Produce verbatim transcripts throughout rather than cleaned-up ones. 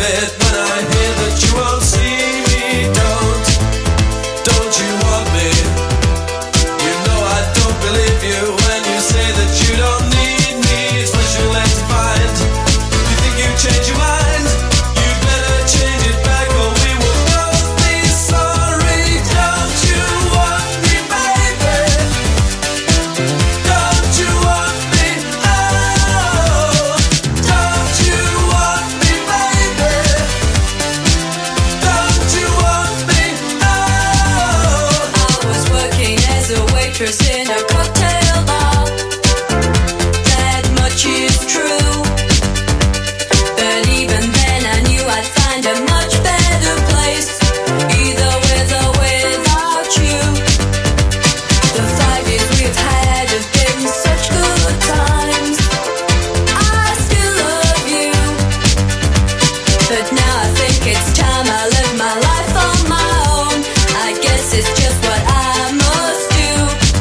it when I hear that you won't see me. Don't, don't you want me? You know I don't believe you when you say that you don't need me. It's what you like to find. You think you change your mind? You better change it back or we will both be sorry. Don't you want me, baby? Don't you want me? Oh, don't you want me, baby? Don't you want me? Oh. I was working as a waitress in a cocktail bar. That much is true. But even then I knew I'd find a much better place, either with or without you. The five years we've had have been such good times. I still love you, but now I think it's time I live my life on my own. I guess it's just what I must do.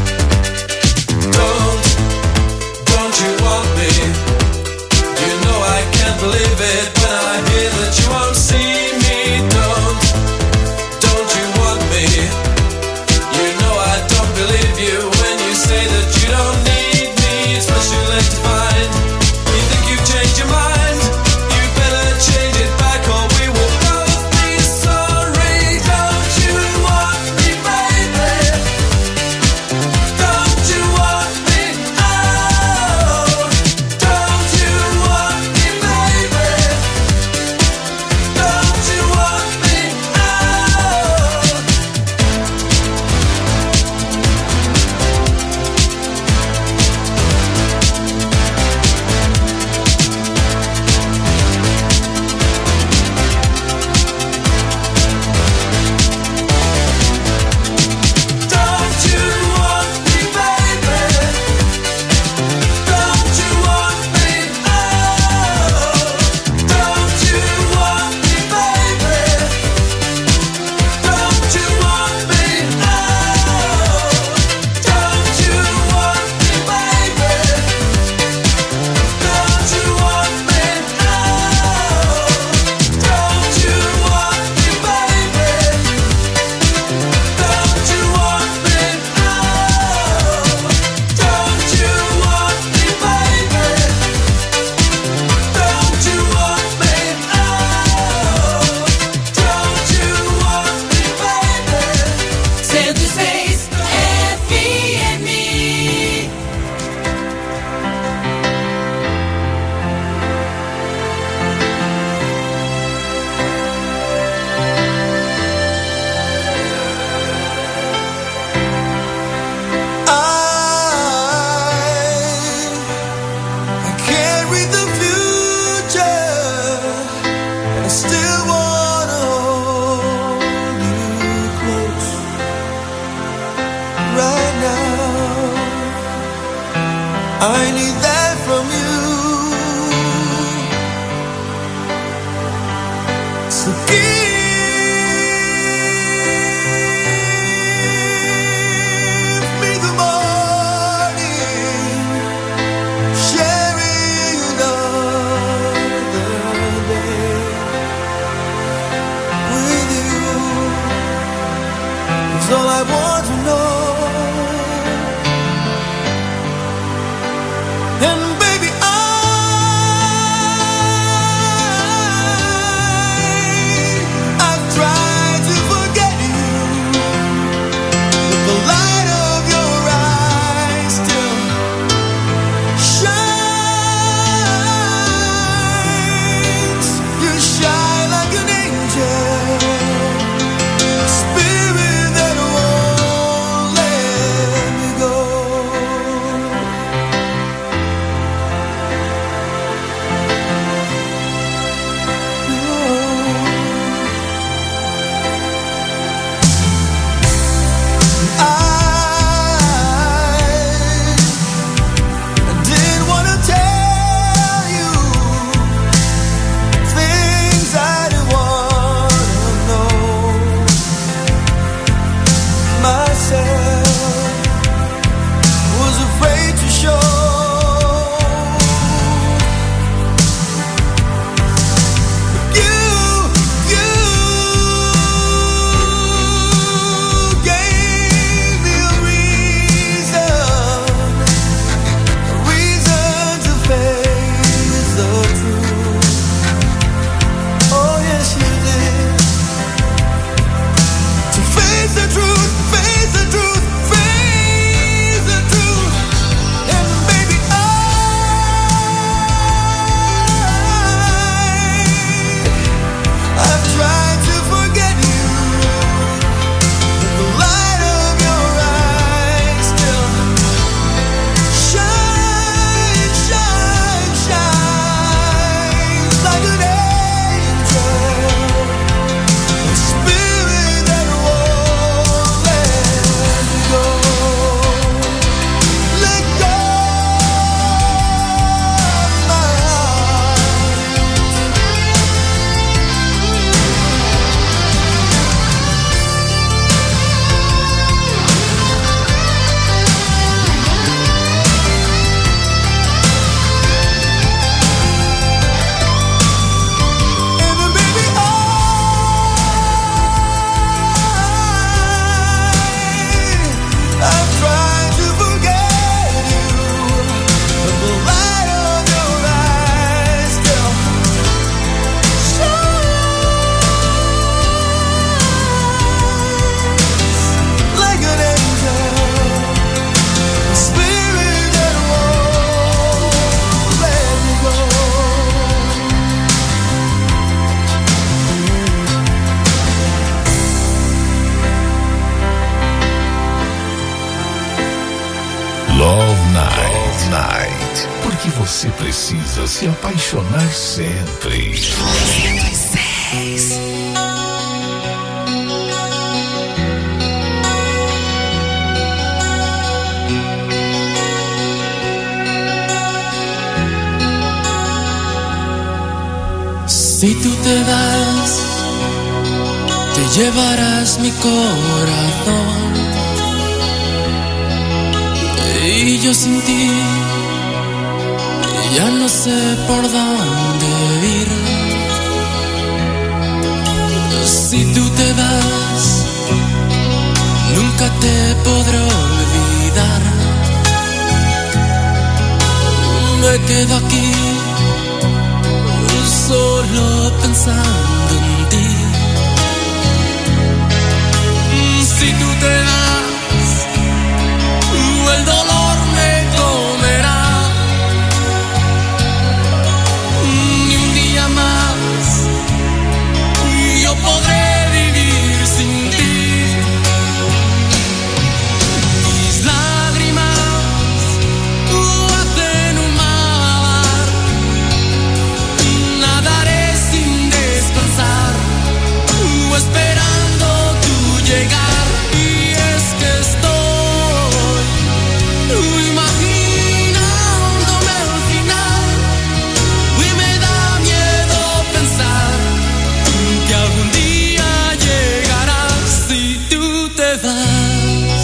Don't, don't you want me? You know I can't believe it when I hear that you won't see me. Don't, don't you want me? You know I don't believe you when you say that you don't need me. It's what you like to find. You think you've changed your mind? You better change it back or we will both be sorry. Don't you want me, baby? Don't you want me? Oh, don't you want me, baby? Don't you want me? Oh. Don't you want me, baby? Don't you want me? Oh, don't you want me, baby? Don't you want me? Oh, don't you want me, baby? Don't you want me? Oh, don't you want me, baby? Don't you want me? Oh, don't you want me, baby? Don't you want me? Oh, don't you want me, baby? cento e seis F M. I can't read the future, but I still wanna hold you close right now. I need that from you. So give me the morning, sharing another day with you is all I want to know. And baby, I que você precisa se apaixonar sempre. cento e seis. Si tú te vas, te llevarás mi corazón, y yo sin ti ya no sé por dónde ir. Si tú te vas, nunca te podré olvidar. Me quedo aquí solo pensando en ti. Si tú te vas, el dolor me comerá. Ni un día más yo podré vivir sin ti. Mis lágrimas hacen un mar. Nadaré sin descansar, esperando tu llegar. Y es que estoy imaginándome al final, y me da miedo pensar que algún día llegarás si tú te vas.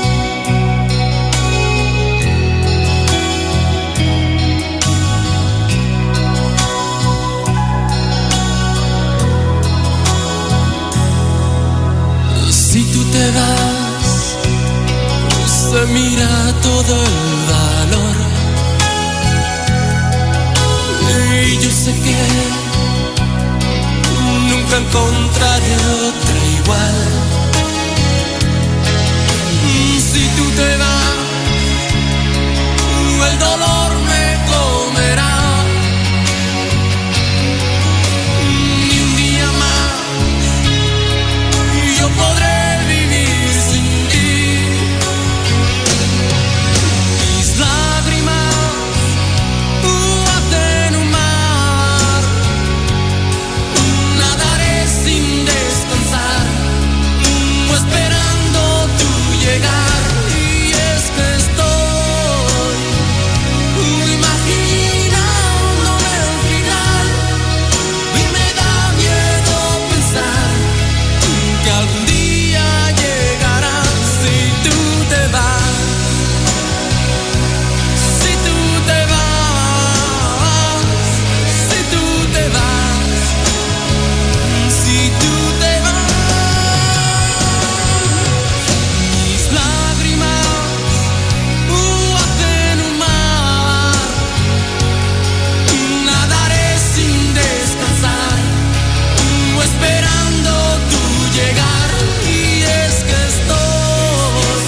Si tú te vas, se mira todo el valor, y yo sé que nunca encontraré otra igual. Si tú te vas, el dolor me comerá. Ni un día más yo podré vivir sin ti. Mis lágrimas hacen un mar. Nadaré sin descansar, esperando tu llegar. Y es que estoy imaginándome al final, y me da miedo pensar que algún día llegarás si tú te vas. Si tú te vas, si tú te vas, si tú te vas. Mis lágrimas hacen un mar. Nadaré sin descansar, esperando tu llegar. Y es que estoy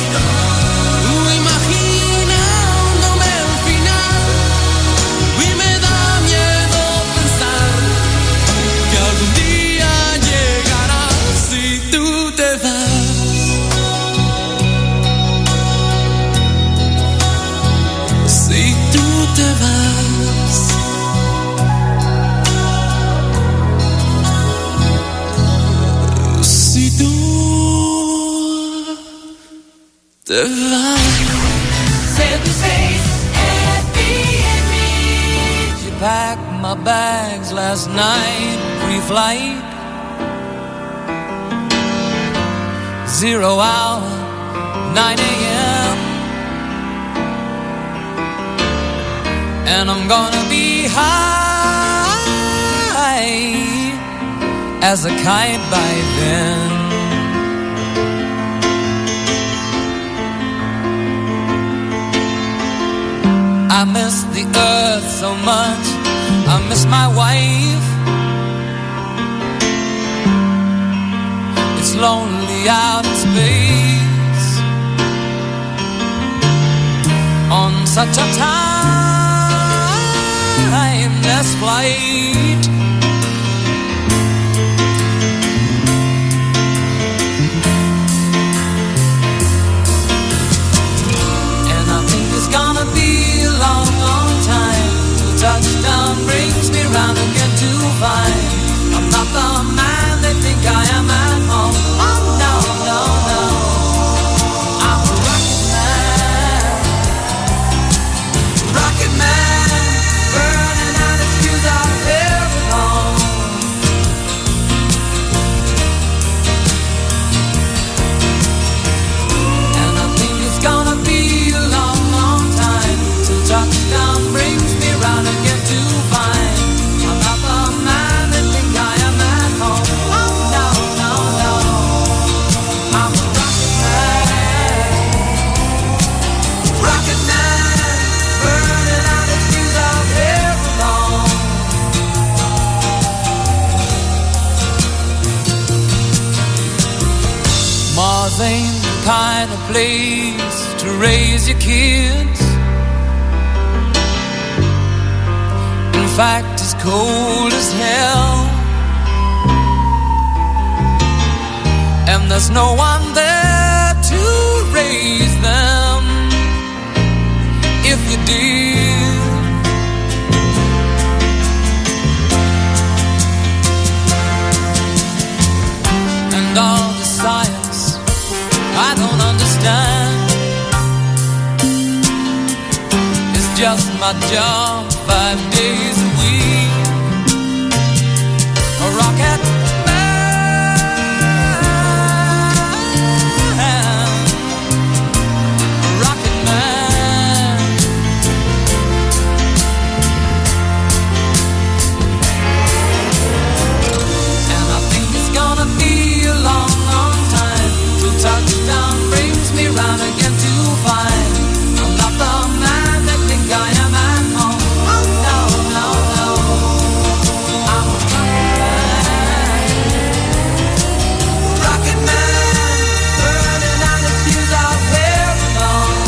imaginándome al final, y me da miedo pensar que algún día llegarás si tú te vas. Si tú te vas. Si tú te vas. She packed my bags last night, pre-flight, zero hour, nine a.m. And I'm gonna be high as a kite by then. I miss the earth so much, I miss my wife. It's lonely out in space on such a timeless flight. And I think it's gonna be a long, long time Mars ain't the kind of place to raise your kids. In fact, it's cold as hell, and there's no one there to raise them if you did. And all the science I don't understand, it's just my job five days a week. A rocket touchdown brings me round again to find I'm not the man that think I am at home. Oh no, no, no, I'm a rocket man, rocket man, burning out the fuse out there alone.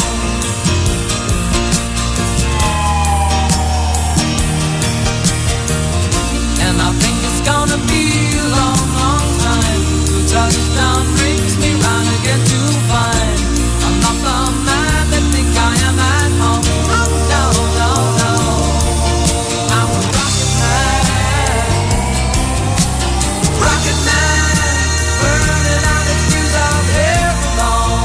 And I think it's gonna be a long, long time till touchdown brings me round again to find I'm not the man that think I am at home. Oh no, no, no, I'm a rocket man, rocket man, burning out the fuse out there alone.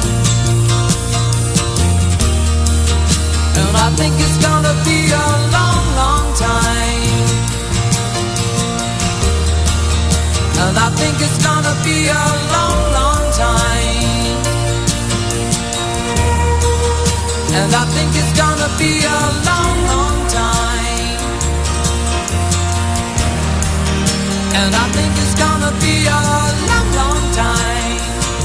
And I think it's gonna be a long, long time. And I think it's gonna be a long, long time. And I think it's gonna be a long, long time. And I think it's gonna be a long, long time.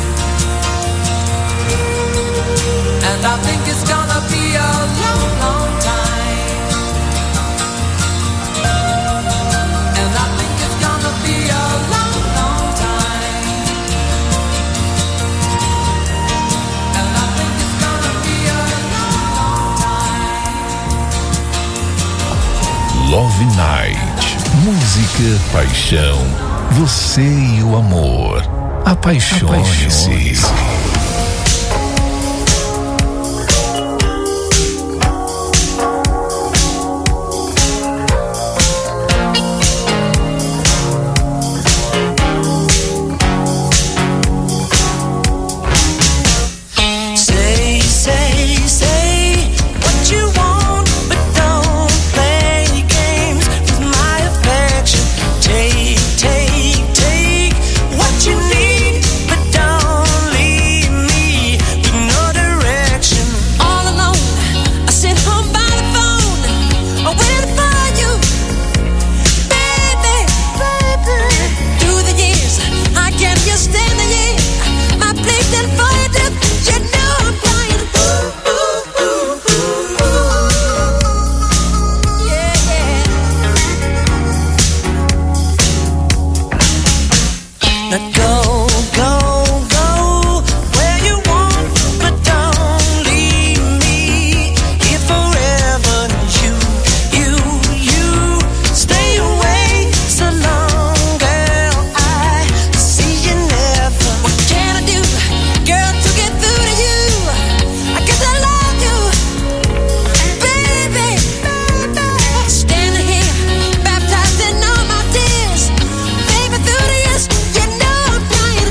And I think it's gonna be a long, long time. And I think it's gonna be a long, long time. And I think it's gonna be a long, long time. Love Night. Música, paixão, você e o amor. Apaixone-se. Apaixone-se. Baby, through the years, you know I'm crying.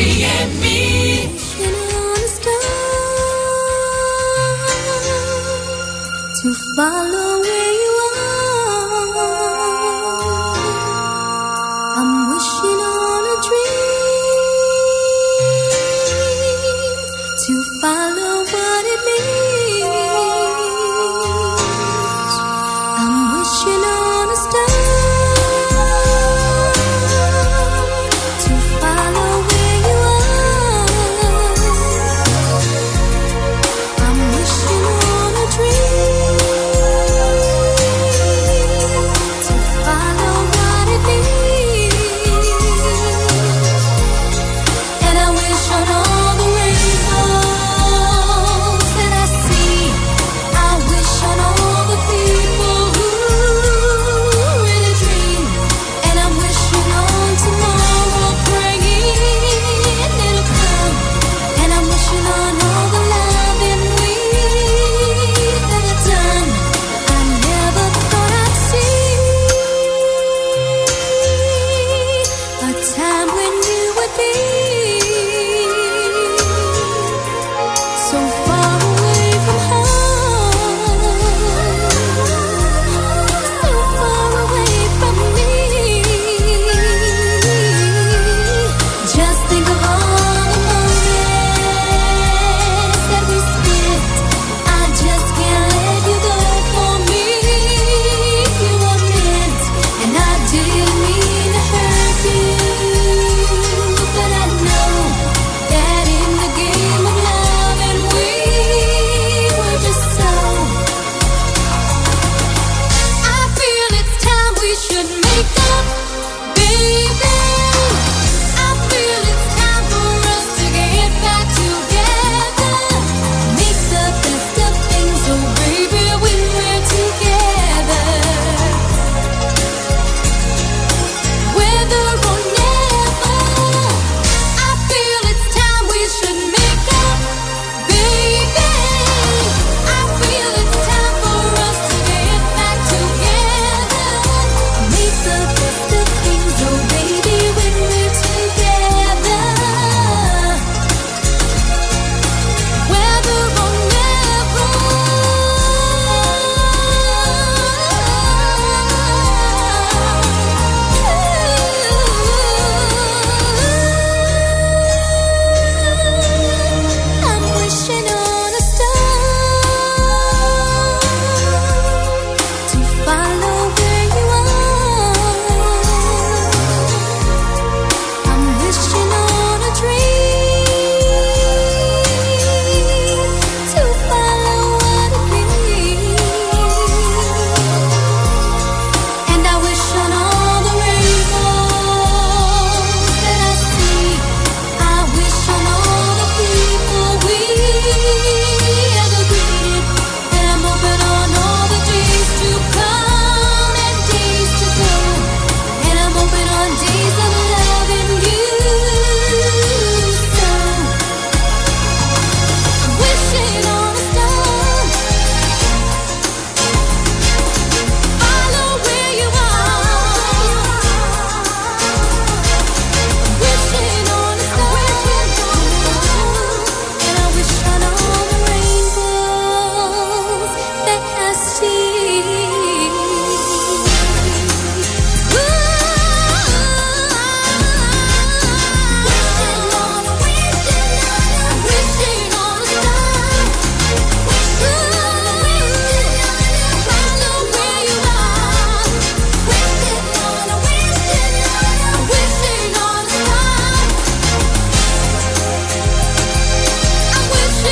me and me. Wishing on a star to follow where you are. I'm wishing on a dream to follow what it means. I'm wishing on a star to follow where you are. I'm wishing on a dream to follow what it means. And I wish on all the rainbows that I see. I wish on all the people who really dream. And I'm wishing on tomorrow, praying it'll come. And I'm wishing on all the loving we've ever done. I never thought I'd see a time when you would be so far away from home, so far away from me. Just think of all the moments that we spent. I just can't let you go. For me, you were meant, and I didn't mean to hurt you, but I know that in the game of love, and we were just so. I feel it's time we should make up, baby. I feel it's time for us to get back together. Make the best of things, oh baby, when we're together. Whether or never, I feel it's time we should make up, baby. I feel it's time for us to get back together. Make the best of things, oh baby, when we're together. Whether or never, I'm wishing on a star to follow where you are. I'm wishing on a dream to follow what it means. And I wish on all the rainbows that I see. I wish on all the people we ever greeted. And I'm open on all the days to come and days to go. And I'm open on days of loving you so. Wishing on a star, follow where you are. Wishing on a star, and I wish on all the rainbows that I see. Wishing on a, wishing on a, wishing on a star. Wishing on a, follow where you are. Wishing on a, wishing on a, wishing on a star. I'm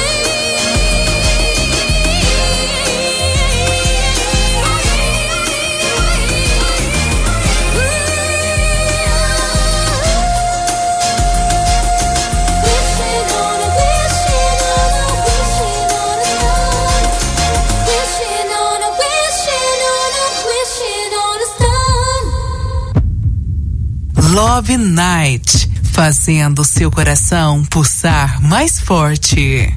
wishing on a, wishing on a, wishing on a star. Wishing on a, wishing on a, wishing on a star. Love Night, fazendo seu coração pulsar mais forte.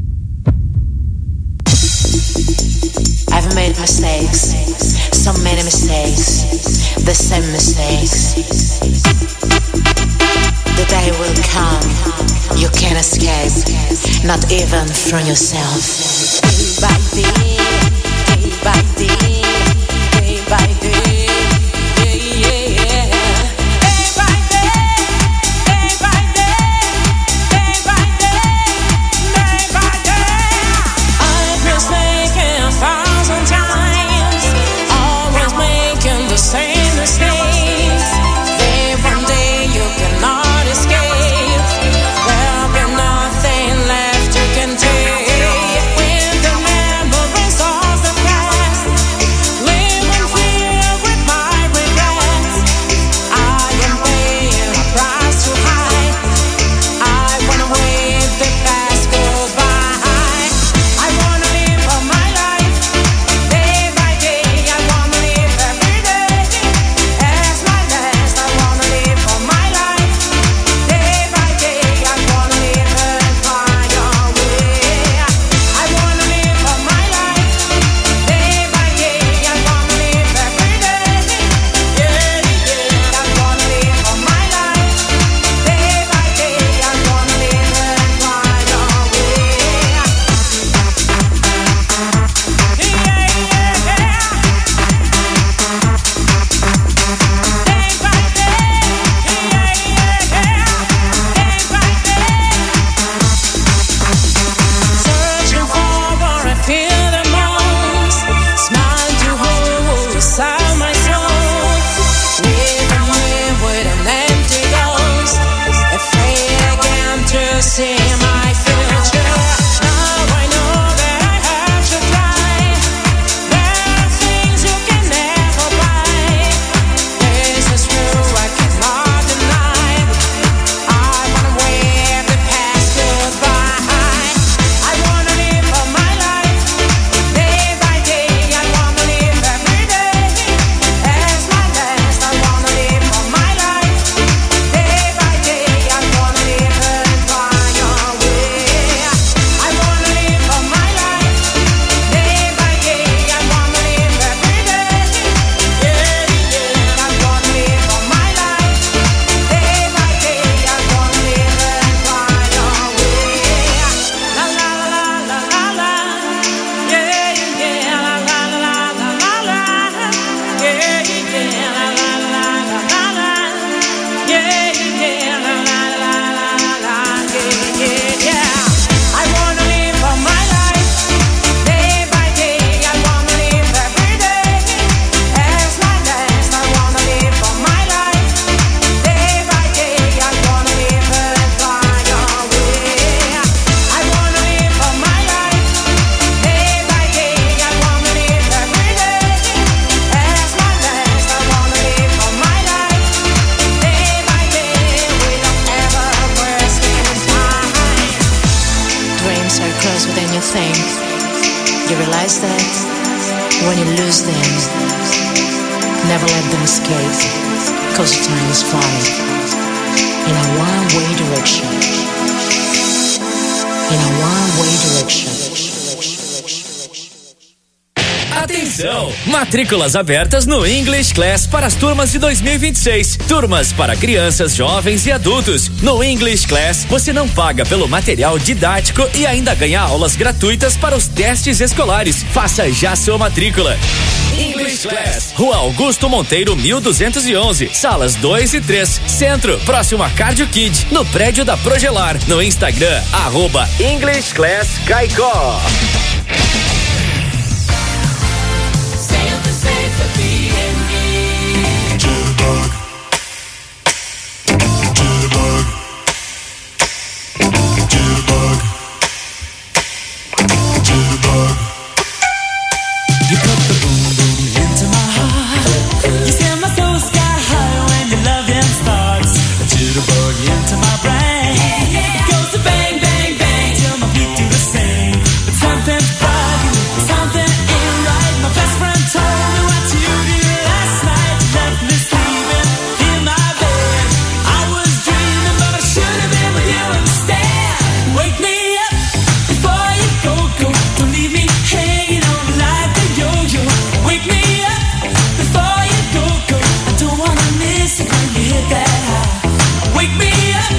I've made mistakes, so many mistakes, the same mistakes. The day will come, you can't escape, not even from yourself. Day by day, day by day, day by day, yeah, yeah, yeah. Day by day, day by day, day by day, day by day. I've been thinking a thousand times, always making the same mistakes. Then one day you cannot escape. There'll be nothing left you can take. When the memories of the past live in fear with my regrets, I am paying a price too high. I wanna wave the past goodbye. I wanna live for my life, day by day. I wanna live every day as my last. I wanna live for my life, day by day. I wanna live and find a way. I wanna live for my life, day by day. I wanna live every day, yeah, yeah. I wanna live for my life, day by day. I wanna live and find a way. Searching for what I feel the most, smile to hold inside my soul. Living here with an empty ghost, afraid again to see my future. Now I know that I have to try. There are things you can never buy. This is true, I cannot deny. I wanna wave the past goodbye. I wanna live for my life, day by day. I wanna live every day as my last. I wanna live for my life, day by day. I wanna live and find a way. I wanna live for my life, day by day. I wanna live every day, yeah, yeah. I wanna live for my life, day by day. I wanna live and find a way. La la la la la la, yeah, yeah. La la la la la la, yeah, yeah. La la la la la la, yeah, yeah. La la la la la, yeah, yeah, yeah. I wanna live for my life, day by day. I wanna live every day as my last. I wanna live for my life, day by day. I wanna live and find a way. I wanna live for my life, day by day. I wanna live every day as my last. I wanna live for my life, day by day, without ever wasting time. Dreams are closer than you think. You realize that when you lose them, never let them escape, cause time is flying in a one-way direction. In a one-way direction. Atenção! Matrículas abertas no English Class para as turmas de dois mil e vinte e seis. Turmas para crianças, jovens e adultos. No English Class, você não paga pelo material didático e ainda ganha aulas gratuitas para os testes escolares. Faça já sua matrícula. English Class, Rua Augusto Monteiro, mil duzentos e onze, salas dois e três, Centro, próximo a Cardio Kid, no prédio da Progelar. No Instagram, arroba English Class Caicó. Wake me up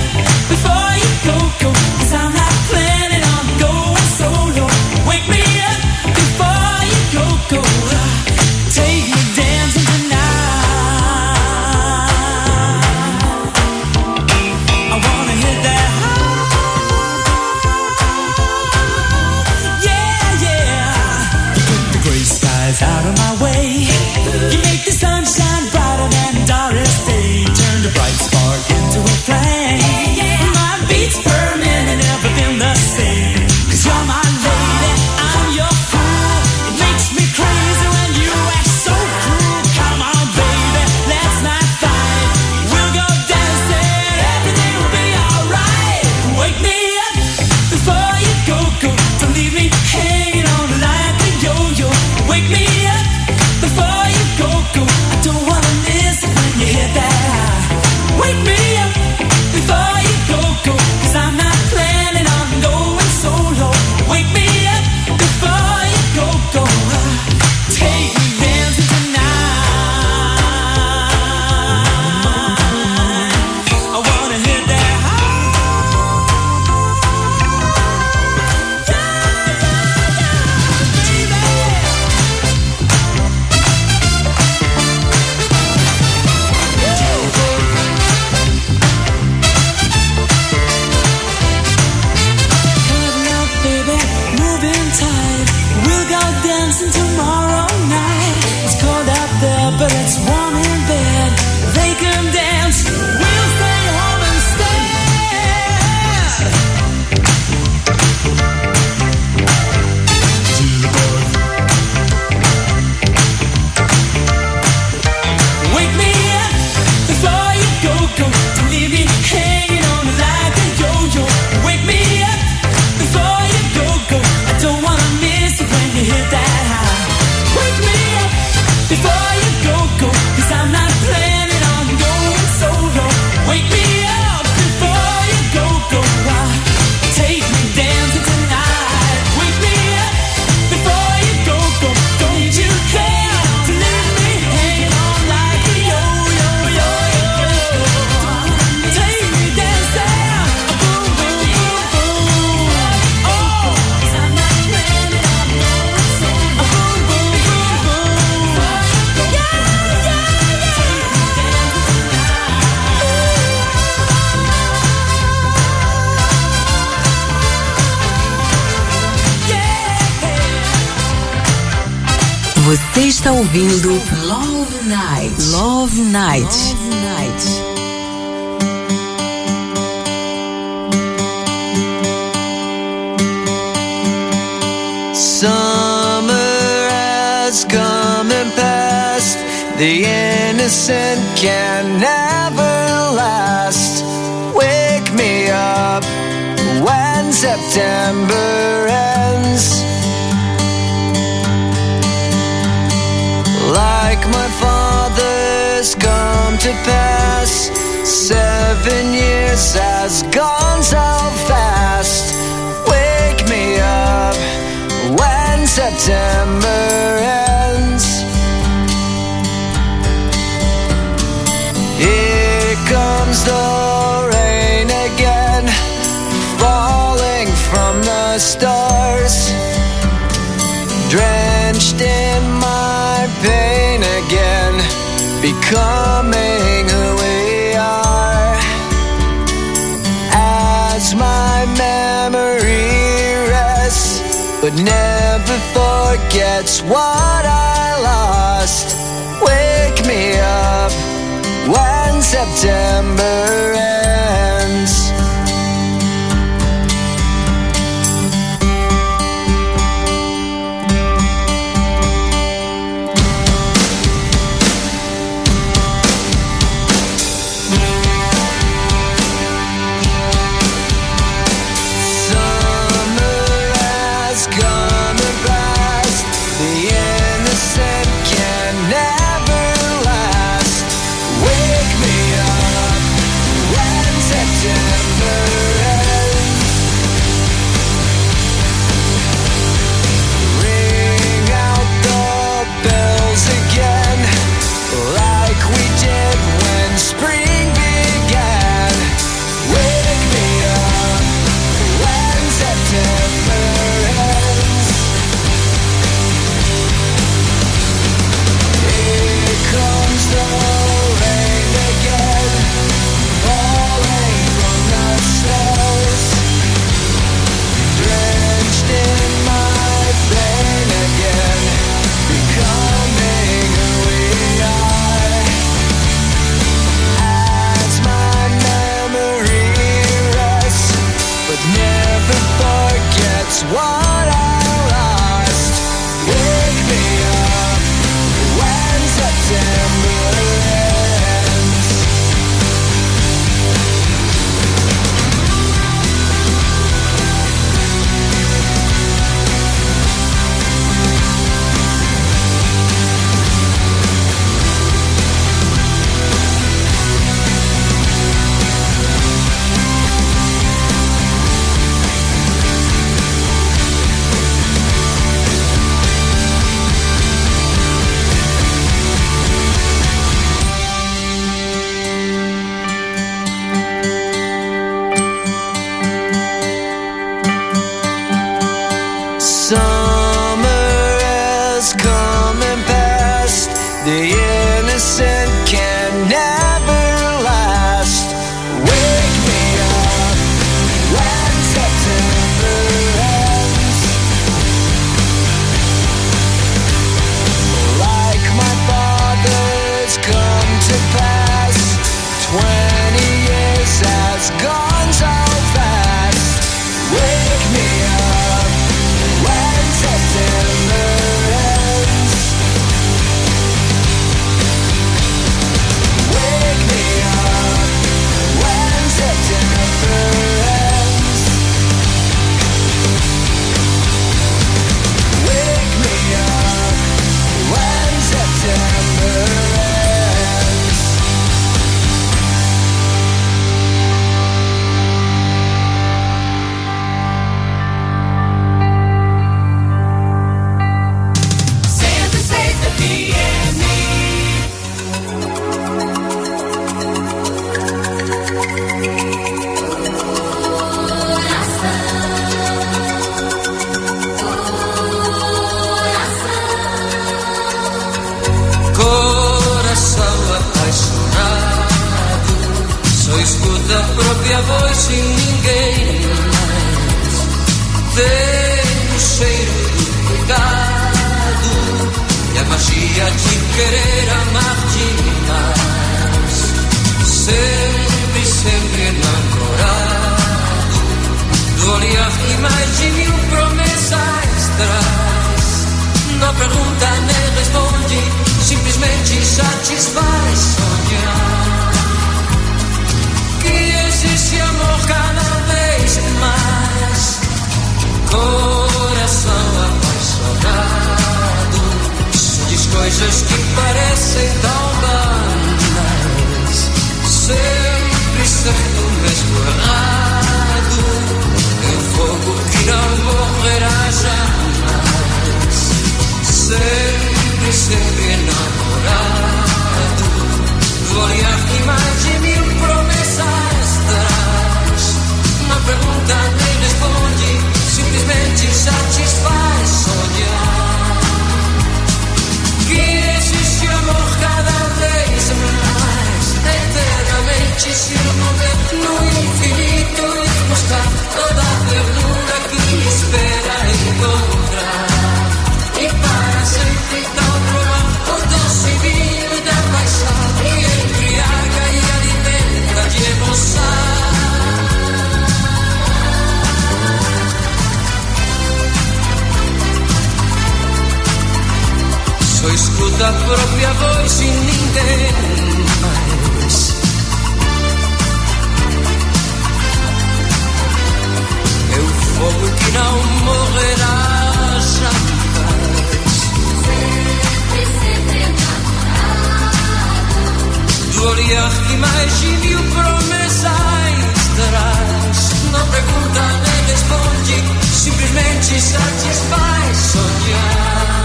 Você está ouvindo Love Night. Love Night. Love Night. Summer has come and passed. The innocent can never last. Wake me up when September ends. Like my father's come to pass, seven years has gone so fast. Wake me up when September ends. Here comes the rain again, falling from the stars, drenched in my pain again, becoming who we are. As my memory rests, but never forgets what I lost. Wake me up when September ends. própria voz e ninguém mais. Tem o cheiro do pecado e a magia de querer amar-te mais. Sempre, sempre enamorado do olhar que mais de mil promessas traz. Não pergunta nem responde, simplesmente satisfaz sonhar que existe amor cada vez mais. Coração apaixonado diz coisas que parecem tão banais, sempre certo mesmo errado, é um fogo que não morrerá jamais. Sempre, sempre enamorado do olhar que mais de mil promessas traz. Não pergunta nem responde, simplesmente satisfaz sonhar que existe amor cada vez mais, eternamente se mover no infinito e mostrar toda a ternura que espera encontrar. E para sempre então provar o doce vinho da paixão que embriaga e alimenta de emoção. Só escuta a própria voz e ninguém mais. É o fogo que não morrerá jamais. Sempre, sempre enamorado do olhar que mais de mil promessas traz. Não pergunta nem responde, simplesmente satisfaz sonhar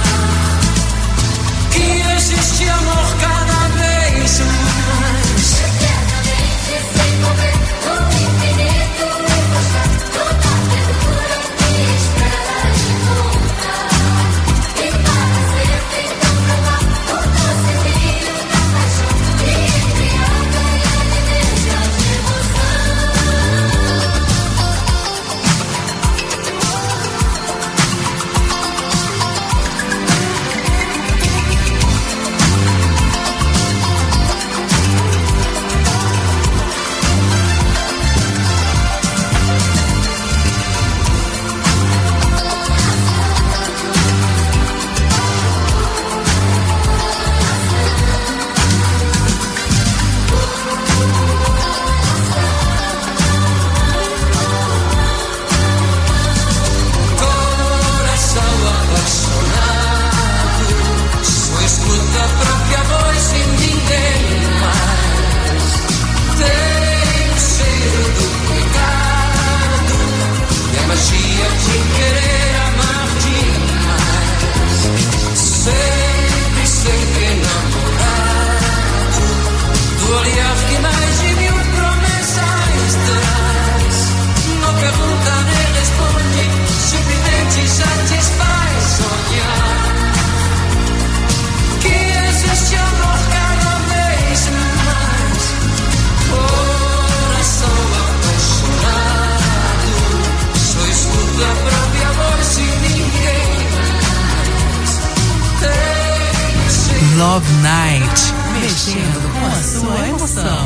que existe amor cada vez mais, eternamente sem mover no infinito e mostrar toda a ternura que espera encontrar. E para sempre então provar o doce vinho da paixão que embriaga e alimenta de emoção. Love Night, mexendo com a sua emoção.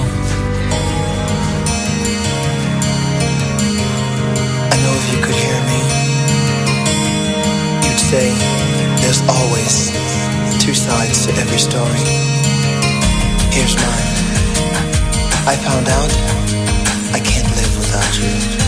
I know if you could hear me, you'd say there's always two sides to every story. Here's mine. I found out I can't live without you.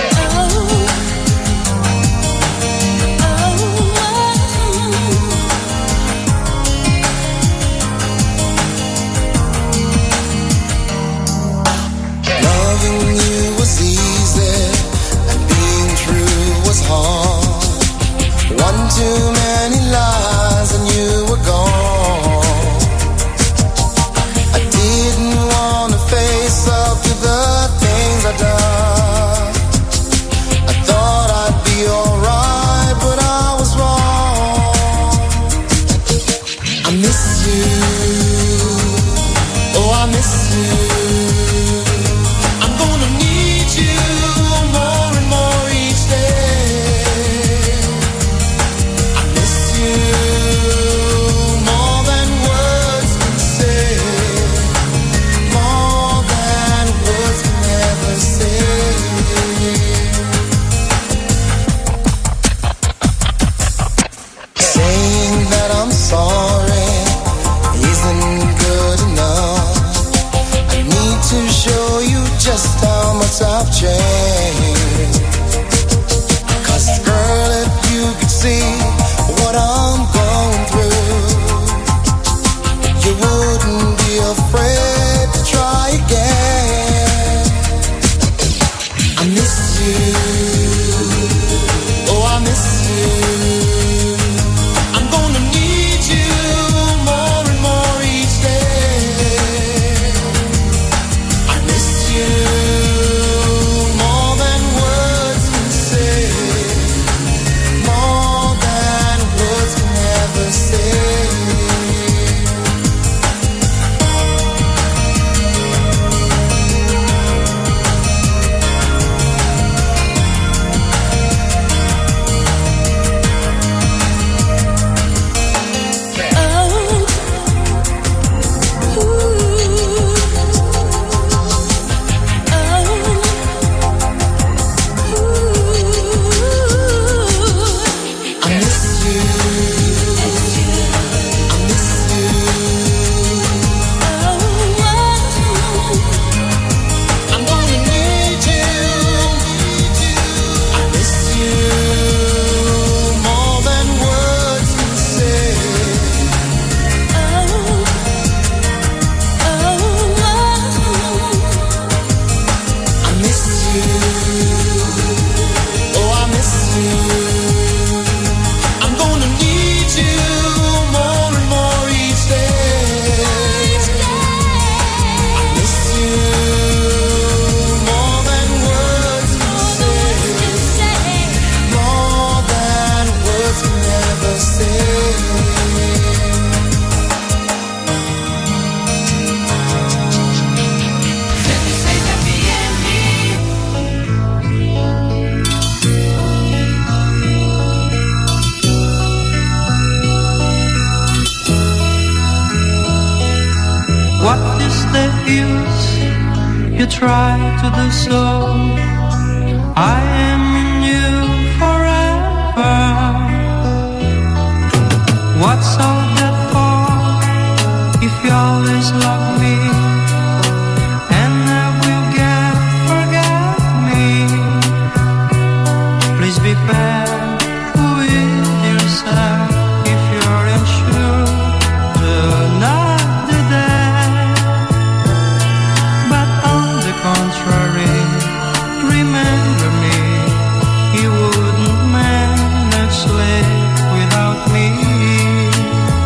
Loving you was easy, and being true was hard. One too many lies and you were gone. I didn't want to face up to the things I've done. to show you just how much I've changed. 'Cause girl, if you could see what I'm going through, you wouldn't be afraid to try again. I miss you, oh I miss you. I'm gonna need you more and more each day. I miss you more than words can say, more than words can ever say. You try to do so. I am in you forever. What's all that for? If you always love me and never get forget me, please be fair with yourself. If you're unsure, do not do that. But on the contrary, remember me. You wouldn't manage life without me.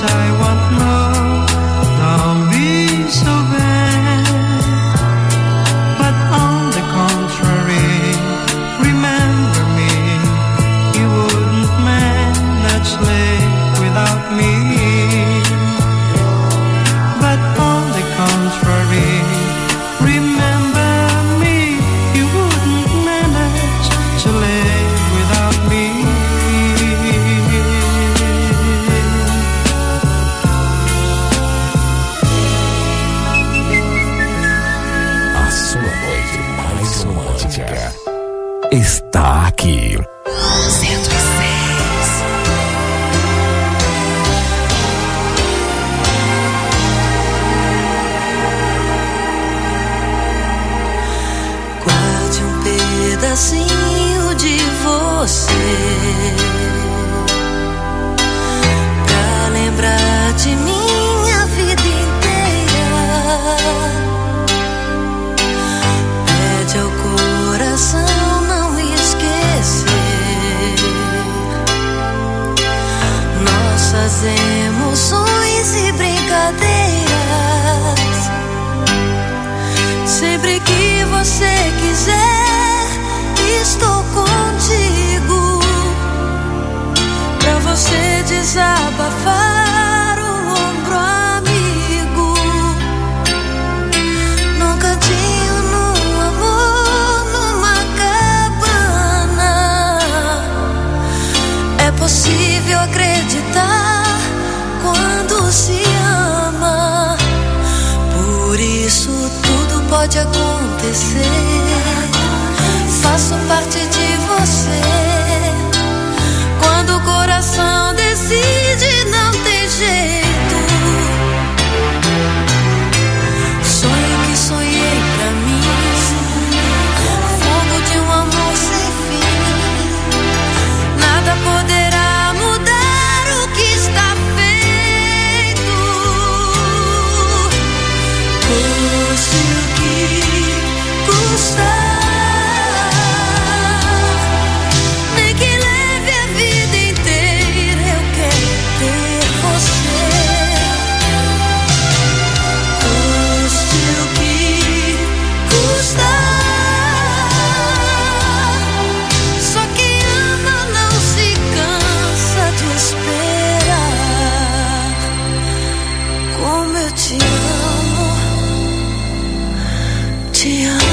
I want no, don't be so bad. But on the contrary, remember me, you wouldn't manage live without me. But on the contrary, remember me, you wouldn't manage to live without me. A sua noite mais romântica está aqui. cento e seis. Guarde um pedacinho de você pra lembrar de minha vida inteira. Pede ao coração não esquecer nossas emoções e brincadeiras. Sempre que você quiser, estou contigo pra você desabafar o ombro amigo. Num cantinho, num amor, numa cabana. É possível acreditar quando se ama. Por isso tudo pode acontecer. Faço parte de você. Quando o coração decide, não tem jeito. Sonho que sonhei pra mim, fogo de um amor sem fim. Nada poderá mudar o que está feito. Custe o que custar. Nem que leve a vida inteira, eu quero ter você. Custe o que custar. Só quem ama não se cansa de esperar. Como eu te amo, te amo.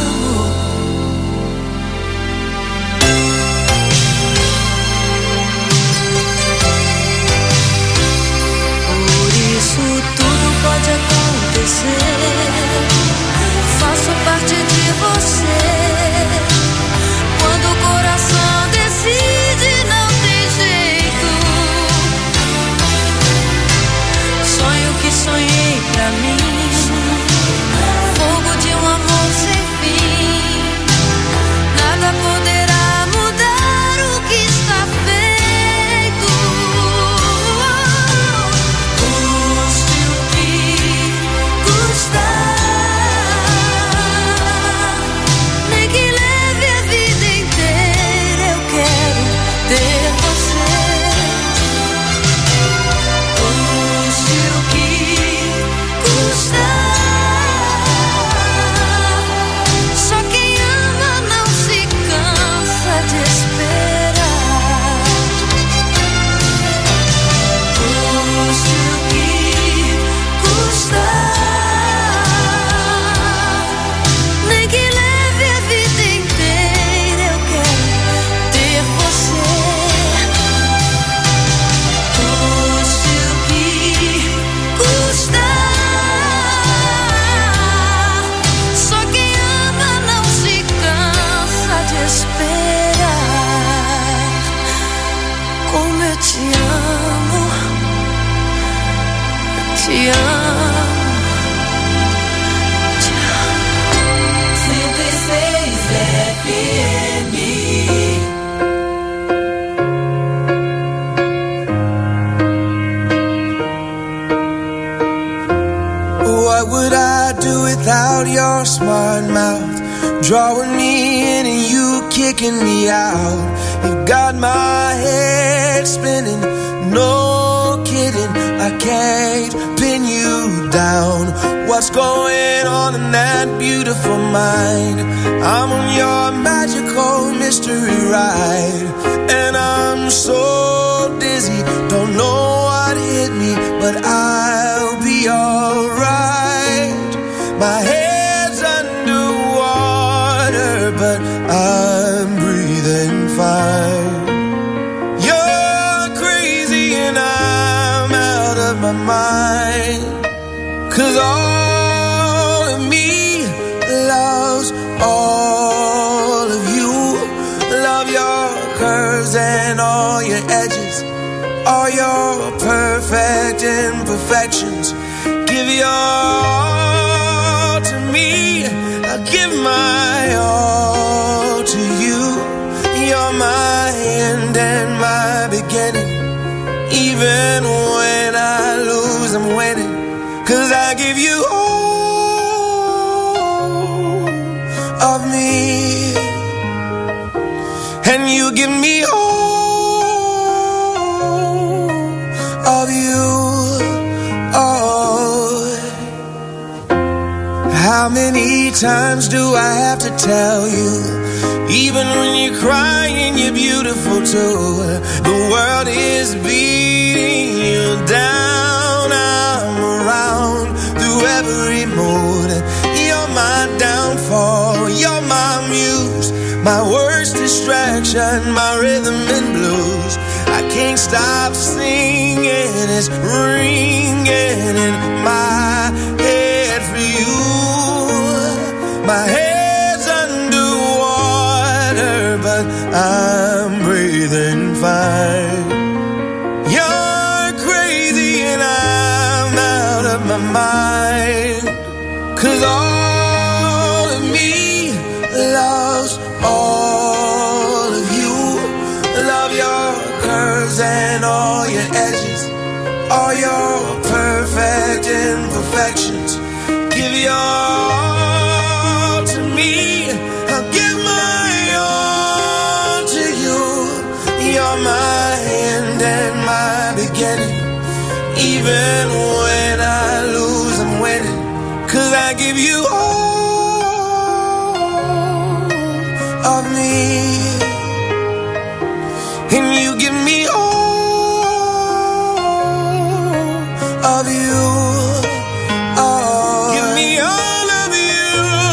Por isso tudo pode acontecer. Faço parte de você. Quando o coração decide, não tem jeito. Sonho que sonhei pra mim, fogo de um amor sem fim. Nada poderá mudar o que está feito. Custe o que custar. Nem que leve a vida inteira, eu quero ter você. Custe o que custar. Só quem ama não se cansa de esperar. Custe o que custar. Nem que leve a vida inteira, eu quero ter você. Custe o que custar. Só quem ama não se cansa de esperar. Como eu te amo, eu te amo, te amo. cento e seis F M. What would I do without your smart mouth? Drawing me in and you kicking me out. You got my head spinning, no kidding. hidden, I can't pin you down. What's going on in that beautiful mind? I'm on your magical mystery ride, and I'm so dizzy, don't know what hit me, but I'll be alright. My head's underwater, but I'm breathing fine. You're crazy and I'm out of my mind, 'cause all of me loves all of you. Love your curves and all your edges, all your perfect imperfections. Give your all to me, I'll give my all to you. You're my end and my beginning. Even when I lose, I'm winning, 'cause I give you all of me, and you give me all of you. Oh, how many times do I have to tell you? Even when you're crying, you're beautiful too. The world is beating you down. I'm around through every mood. You're my downfall, you're my muse, my worst distraction, my rhythm and blues. I can't stop singing, it's ringing in my head for you. My head's underwater, but I'm breathing fine. You're crazy and I'm out of my mind, 'cause all of me loves all of you. Love your curves and all your edges, all your perfect imperfections. Give your all to me, I'll give my all to you. You're my end and my beginning. Even when I lose, I'm winning, 'cause I give you all of me, and you give me all of you. Oh, give me all of you.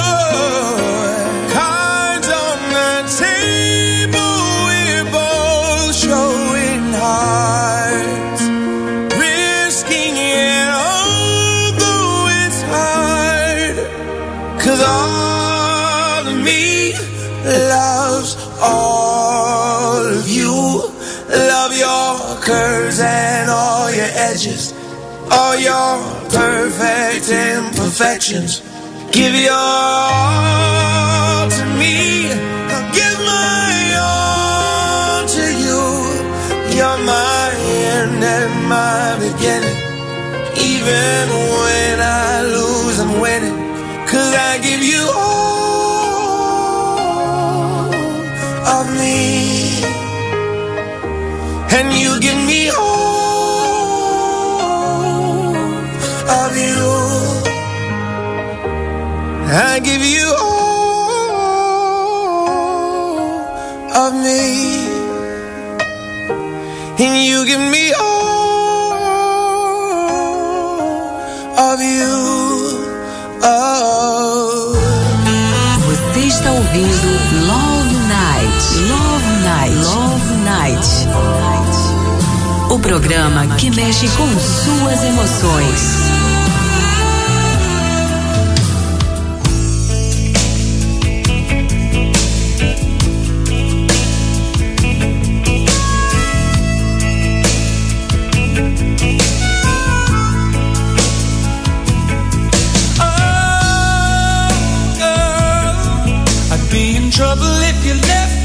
Cards on the table, we're both showing hearts, risking it although it's hard, 'cause all of me loves all of you. Love your curves and all your edges, all your perfect imperfections. Give your all to me, I'll give my all to you. You're my end and my beginning. Even when I lose, I'm winning, 'cause I give you all of me, and you give me all of you. I give you all of me, and you give me all of you. Oh. Você está ouvindo Love Night. Love Night. Love Night. O programa que mexe com suas emoções. Trouble if you left